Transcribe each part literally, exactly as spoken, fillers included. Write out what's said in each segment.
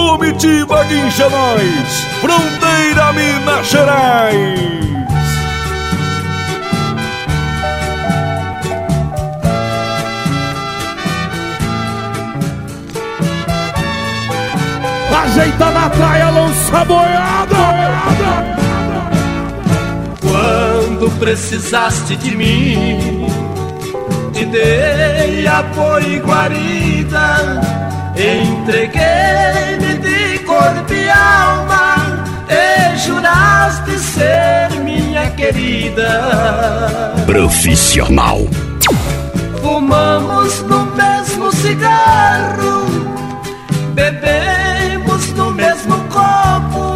Comitiva Guincha Nós, Fronteira Minas Gerais. Ajeita na praia, lança a boiada. Quando precisaste de mim, te dei apoio e guarida, entreguei-me de corpo e alma, e juraste ser minha querida. Profissional. Fumamos no mesmo cigarro, bebemos no mesmo copo,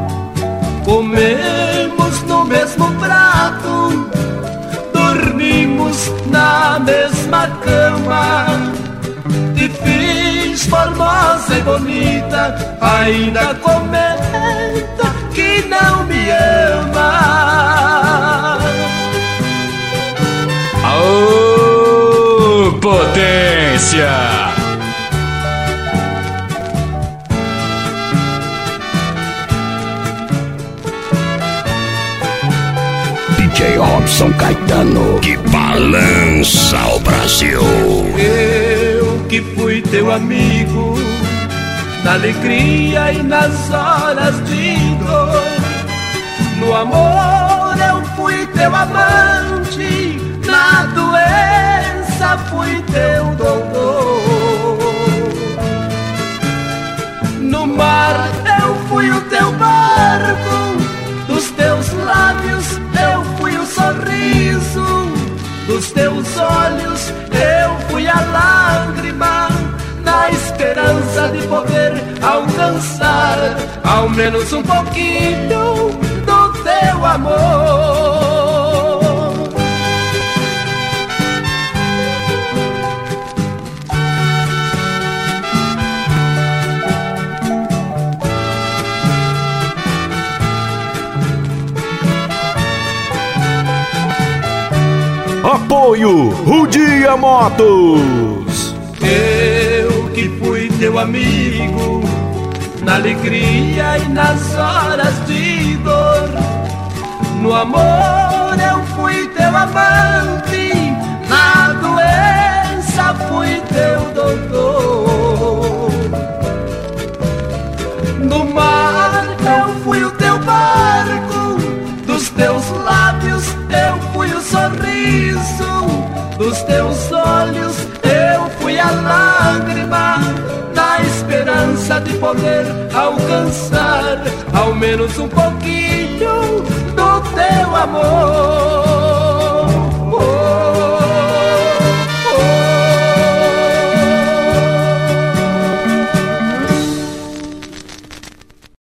comemos no mesmo prato, dormimos na mesma cama. Te fiz formosa e bonita, ainda comenta que não me ama. Aô, potência! D J Robson Caetano, que balança o Brasil. Eu que fui teu amigo, na alegria e nas horas de dor. No amor eu fui teu amante, na doença fui teu doutor. No mar eu fui o teu barco, dos teus lábios eu fui o sorriso, dos teus olhos eu fui a lágrima, na esperança de poder alcançar ao menos um pouquinho do teu amor. Apoio Rudia Motos. Eu que fui teu amigo, na alegria e nas horas de dor. No amor eu fui teu amante, na doença fui teu doutor. No mar eu fui o teu barco, dos teus lábios eu fui o sorriso, dos teus olhos eu fui a lágrima, na esperança de poder alcançar ao menos um pouquinho do teu amor.